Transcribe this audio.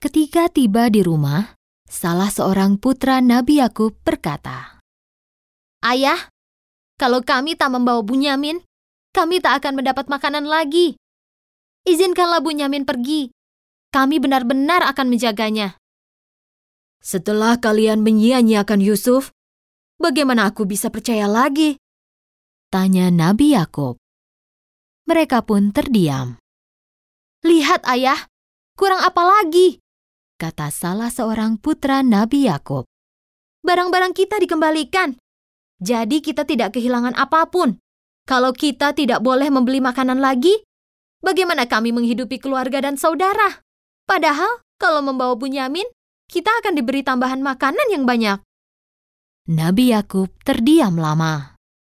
Ketika tiba di rumah, salah seorang putra Nabi Yakub berkata, "Ayah, kalau kami tak membawa Bunyamin, kami tak akan mendapat makanan lagi. Izinkanlah Bunyamin pergi. Kami benar-benar akan menjaganya." "Setelah kalian menyia-nyiakan Yusuf, bagaimana aku bisa percaya lagi?" tanya Nabi Yakub. Mereka pun terdiam. "Lihat ayah, kurang apa lagi?" kata salah seorang putra Nabi Yakub. "Barang-barang kita dikembalikan, jadi kita tidak kehilangan apapun. Kalau kita tidak boleh membeli makanan lagi, bagaimana kami menghidupi keluarga dan saudara? Padahal kalau membawa Bunyamin, kita akan diberi tambahan makanan yang banyak." Nabi Yakub terdiam lama.